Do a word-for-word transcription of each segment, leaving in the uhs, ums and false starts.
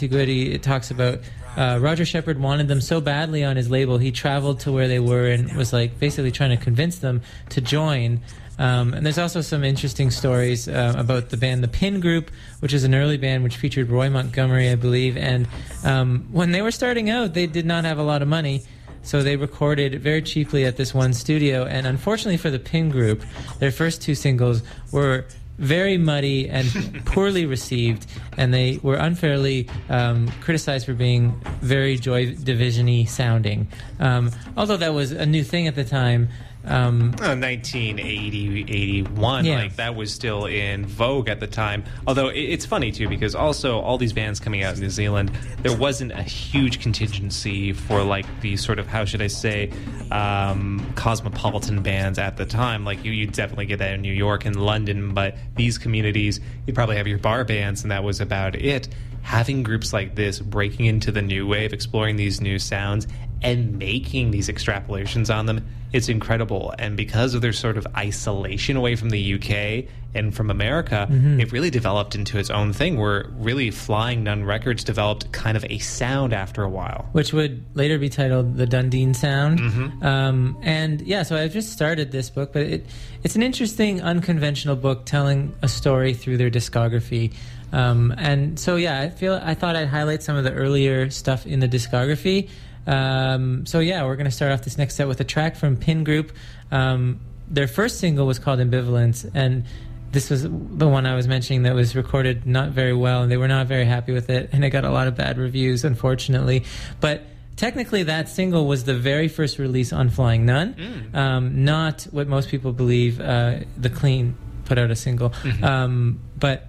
Good. It talks about uh, Roger Shepard wanted them so badly on his label, he traveled to where they were and was like basically trying to convince them to join. Um, and there's also some interesting stories uh, about the band The Pin Group, which is an early band which featured Roy Montgomery, I believe. And um, when they were starting out, they did not have a lot of money. So they recorded very cheaply at this one studio. And unfortunately for the Pin Group, their first two singles were very muddy and poorly received, and they were unfairly um, criticized for being very Joy Division-y sounding. Um, although that was a new thing at the time. Um, oh, nineteen eighty, eighty-one, yeah. Like that was still in vogue at the time. Although it, it's funny too, because also all these bands coming out in New Zealand, there wasn't a huge contingency for like these sort of, how should I say, um, cosmopolitan bands at the time. Like you, you'd definitely get that in New York and London, but these communities, you'd probably have your bar bands, and that was about it. Having groups like this breaking into the new wave, exploring these new sounds, and making these extrapolations on them, it's incredible. And because of their sort of isolation away from the U K and from America, mm-hmm. it really developed into its own thing, where really Flying Nun Records developed kind of a sound after a while. Which would later be titled the Dundee Sound. Mm-hmm. Um, and yeah, so I just started this book, but it, it's an interesting, unconventional book telling a story through their discography. Um, and so yeah, I feel I thought I'd highlight some of the earlier stuff in the discography. Um, so yeah, we're going to start off this next set with a track from Pin Group. Um, their first single was called Ambivalence, and this was the one I was mentioning that was recorded not very well, and they were not very happy with it, and it got a lot of bad reviews, unfortunately. But technically that single was the very first release on Flying Nun, mm. um, not what most people believe. uh, The Clean put out a single, mm-hmm. um, but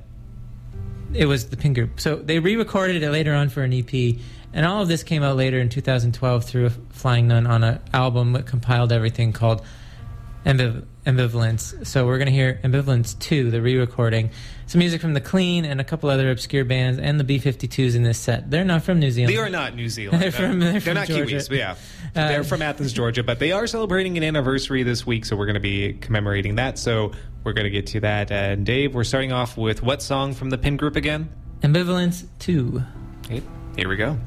it was the Pin Group. So they re-recorded it later on for an E P, and all of this came out later in two thousand twelve through Flying Nun on an album that compiled everything called Ambiv- Ambivalence. So we're going to hear Ambivalence two, the re-recording. Some music from The Clean and a couple other obscure bands, and the B fifty-twos in this set. They're not from New Zealand. They are not New Zealand. they're from, they're, they're from not Georgia. Kiwis, but yeah. Uh, they're from Athens, Georgia, but they are celebrating an anniversary this week, so we're going to be commemorating that. So we're going to get to that. And Dave, we're starting off with what song from the Pin Group again? Ambivalence two. Okay, here we go.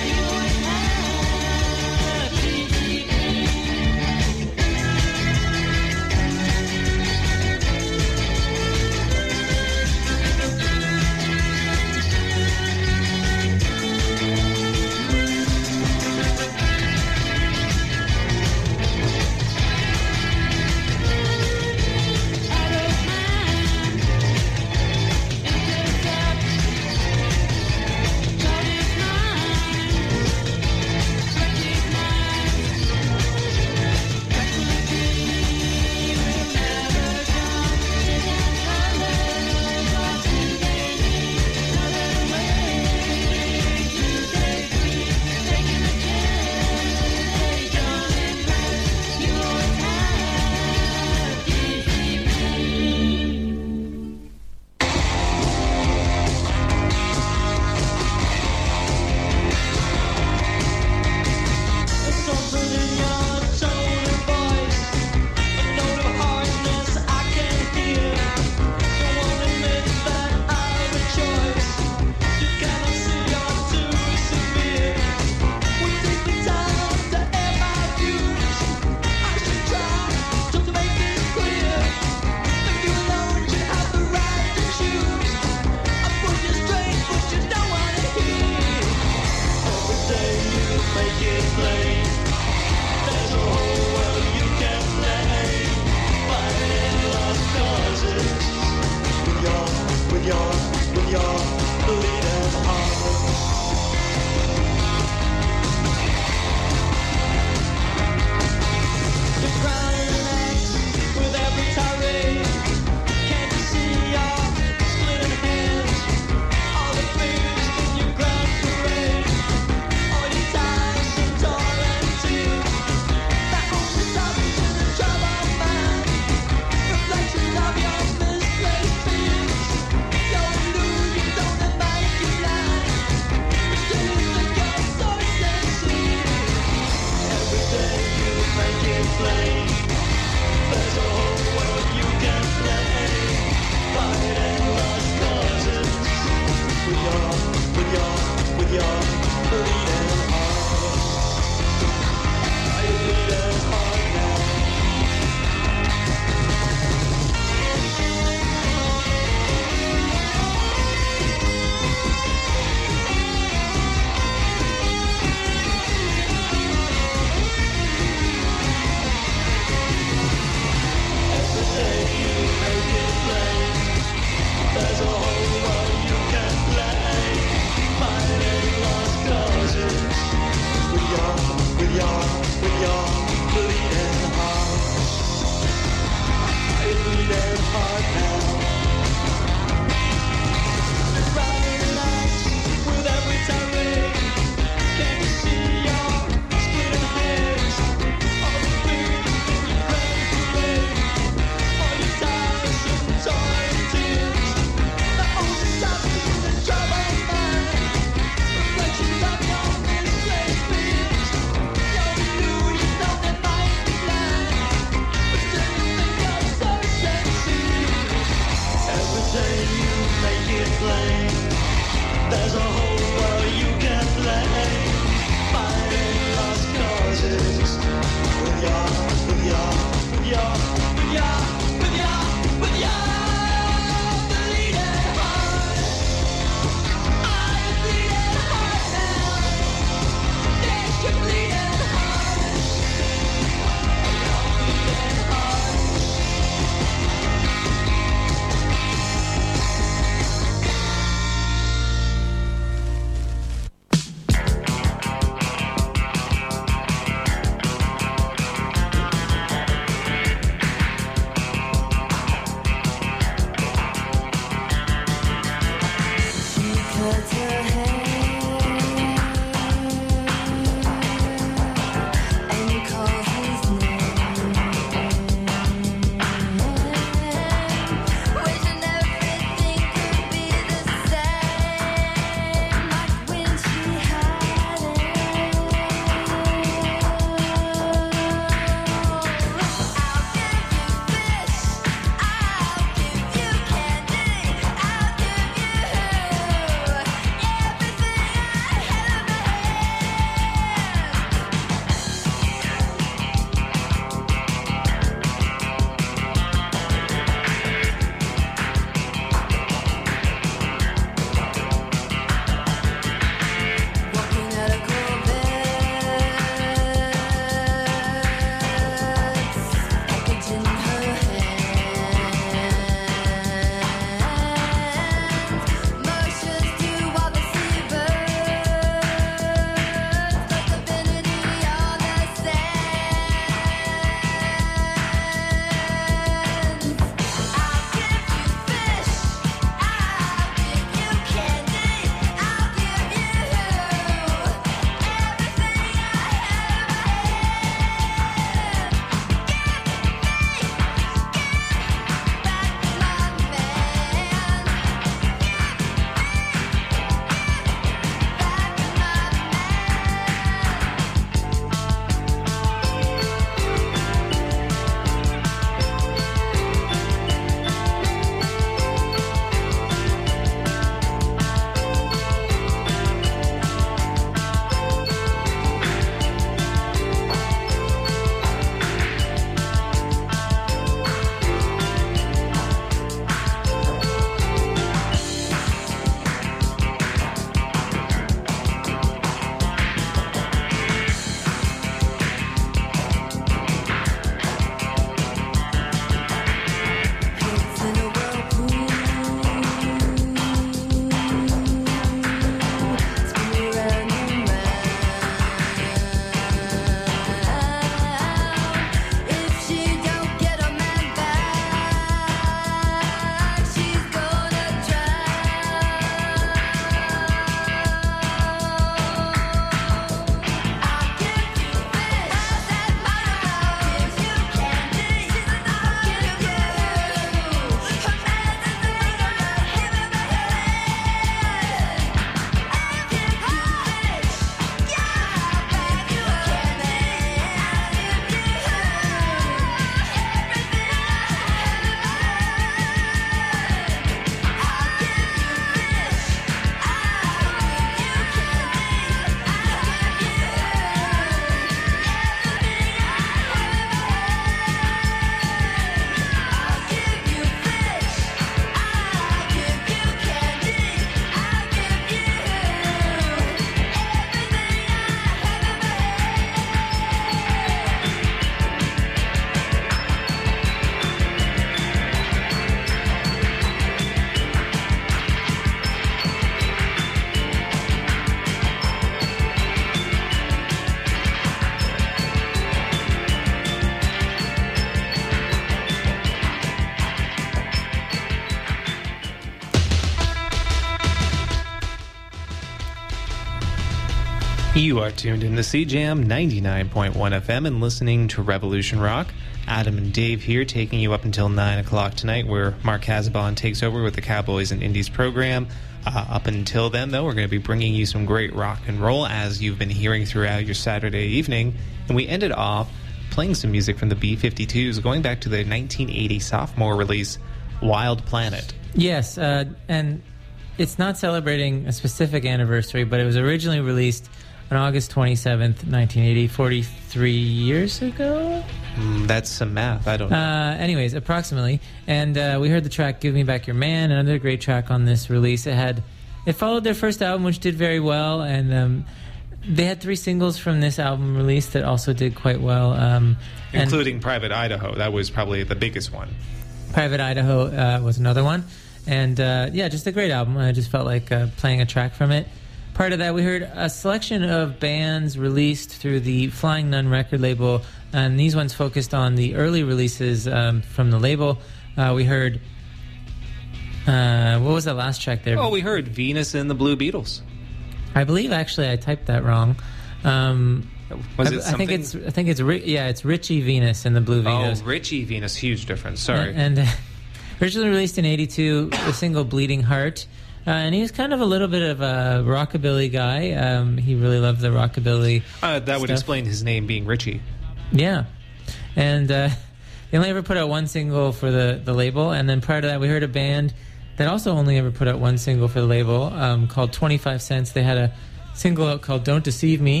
You are tuned in to C Jam ninety-nine point one F M and listening to Revolution Rock. Adam and Dave here, taking you up until nine o'clock tonight, where Mark Casabon takes over with the Cowboys and Indies program. Uh, up until then, though, we're going to be bringing you some great rock and roll, as you've been hearing throughout your Saturday evening. And we ended off playing some music from the B fifty-twos, going back to their nineteen eighty sophomore release, Wild Planet. Yes, uh, and it's not celebrating a specific anniversary, but it was originally released on August twenty-seventh, nineteen eighty, forty-three years ago? Mm, that's some math. I don't know. Uh, anyways, approximately. And uh, we heard the track Give Me Back Your Man, another great track on this release. It had it followed their first album, which did very well, and um, they had three singles from this album release that also did quite well. Um, Including Private Idaho. That was probably the biggest one. Private Idaho uh, was another one. And uh, yeah, just a great album. I just felt like uh, playing a track from it. Part of that, we heard a selection of bands released through the Flying Nun record label, and these ones focused on the early releases um, from the label. Uh, we heard... Uh, what was the last track there? Oh, we heard Venus and the Blue Beetles. I believe, actually, I typed that wrong. Um, was I, it something? I think it's, I think it's, yeah, it's Richie Venus and the Blue Beetles. Oh, Richie Venus, huge difference, sorry. And, and uh, originally released in eighty-two, the single Bleeding Heart. Uh, and he was kind of a little bit of a rockabilly guy. Um, he really loved the rockabilly uh, That stuff. would explain his name being Richie. Yeah. And uh, they only ever put out one single for the, the label. And then prior to that, we heard a band that also only ever put out one single for the label um, called twenty-five cents. They had a single out called Don't Deceive Me.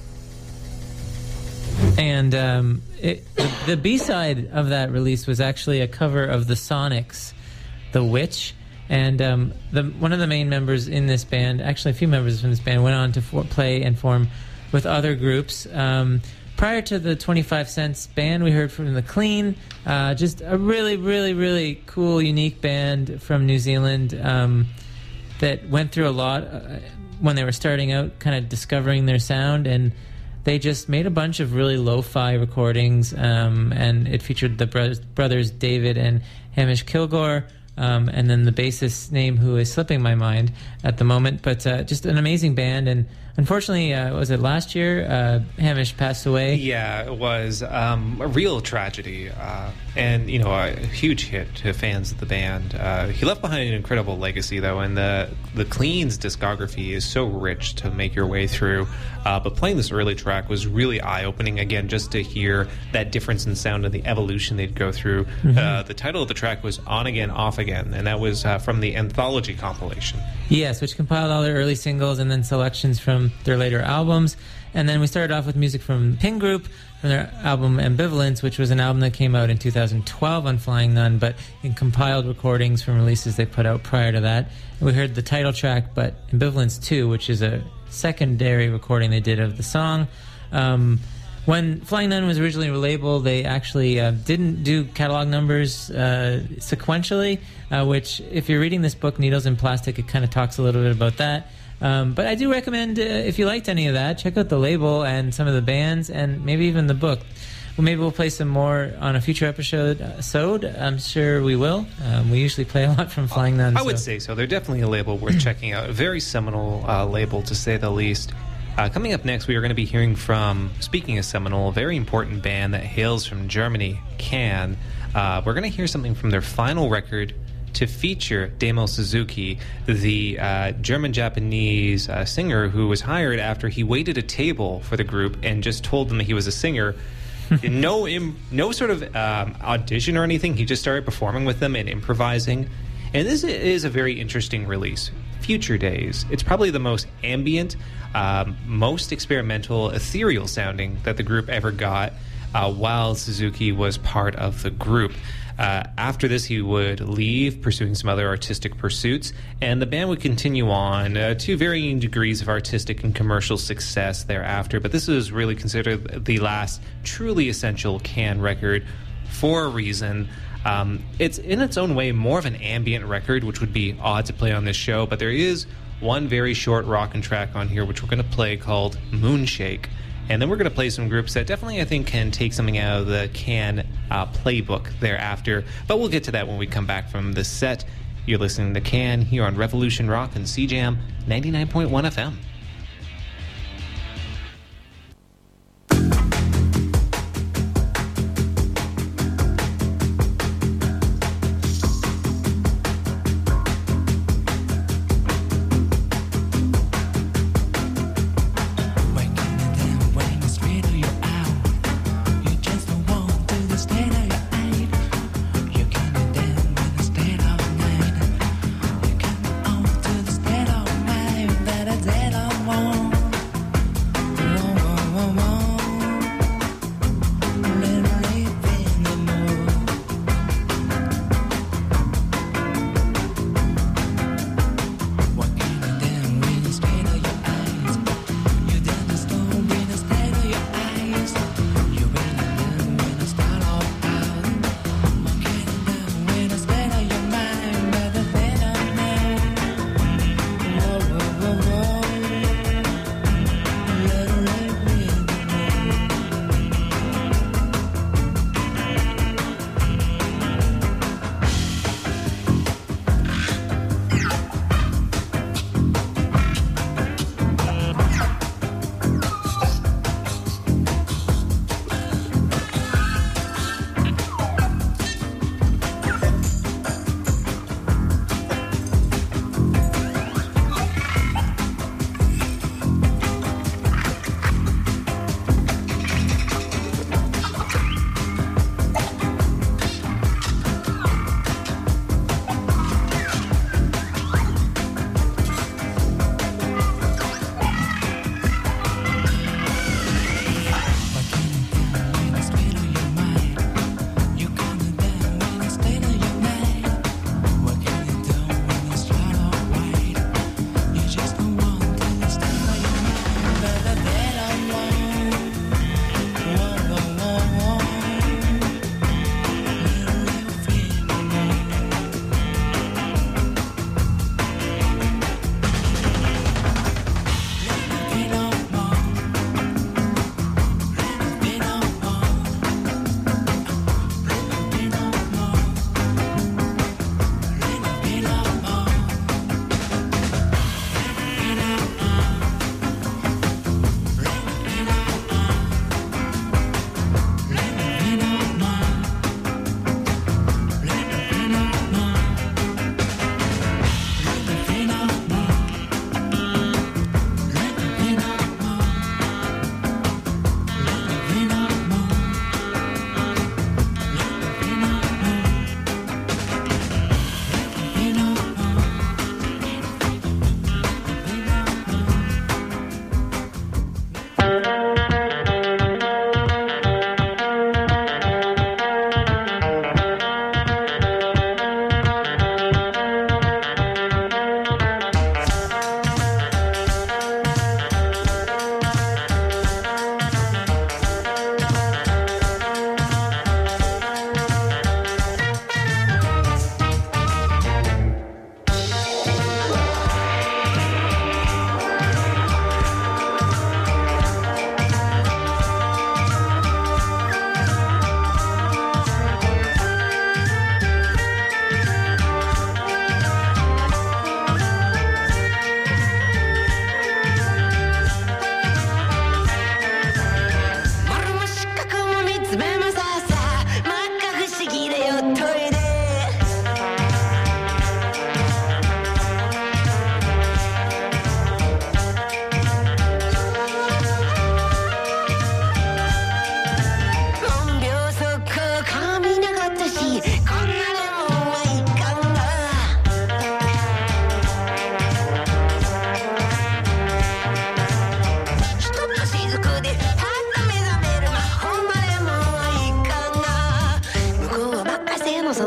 And um, it, the, the B-side of that release was actually a cover of the Sonics' The Witch. And um, the, one of the main members in this band, actually a few members from this band, went on to for, play and form with other groups. Um, prior to the twenty-five cents band, we heard from The Clean, uh, just a really, really, really cool, unique band from New Zealand um, that went through a lot uh, when they were starting out, kind of discovering their sound. And they just made a bunch of really lo-fi recordings, um, and it featured the bro- brothers David and Hamish Kilgore. Um, and then the bassist's name, who is slipping my mind at the moment, but uh, just an amazing band. And unfortunately, uh, was it last year? Uh, Hamish passed away. Yeah, it was um, a real tragedy, uh, and you know, a huge hit to fans of the band. Uh, he left behind an incredible legacy, though, and the the Clean's discography is so rich to make your way through. Uh, but playing this early track was really eye-opening. Again, just to hear that difference in sound and the evolution they'd go through. Mm-hmm. Uh, the title of the track was "On Again, Off Again," and that was uh, from the Anthology compilation. Yes, which compiled all their early singles and then selections from their later albums. And then we started off with music from Ping Group, from their album Ambivalence, which was an album that came out in two thousand twelve on Flying Nun, but in compiled recordings from releases they put out prior to that. And we heard the title track, but Ambivalence two, which is a secondary recording they did of the song. Um, when Flying Nun was originally relabeled, they actually uh, didn't do catalog numbers uh, sequentially, uh, which, if you're reading this book, Needles in Plastic, it kind of talks a little bit about that. Um, but I do recommend, uh, if you liked any of that, check out the label and some of the bands, and maybe even the book. Well, maybe we'll play some more on a future episode. episode. I'm sure we will. Um, we usually play a lot from Flying Nun. I would so. say so. They're definitely a label worth checking out. A very seminal uh, label, to say the least. Uh, coming up next, we are going to be hearing from, speaking of seminal, a very important band that hails from Germany, Can. Uh, we're going to hear something from their final record to feature Damo Suzuki, the uh, German-Japanese uh, singer who was hired after he waited a table for the group and just told them that he was a singer. no Im- no sort of um, audition or anything. He just started performing with them and improvising. And this is a very interesting release. Future Days. It's probably the most ambient, um, most experimental, ethereal sounding that the group ever got uh, while Suzuki was part of the group. Uh, after this, he would leave, pursuing some other artistic pursuits, and the band would continue on uh, to varying degrees of artistic and commercial success thereafter. But this is really considered the last truly essential Can record for a reason. Um, it's in its own way more of an ambient record, which would be odd to play on this show, but there is one very short rockin' track on here, which we're going to play, called Moonshake. And then we're going to play some groups that definitely, I think, can take something out of the Can uh, playbook thereafter. But we'll get to that when we come back from this set. You're listening to Can here on Revolution Rock and C Jam ninety-nine point one F M.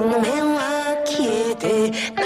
夢は消えて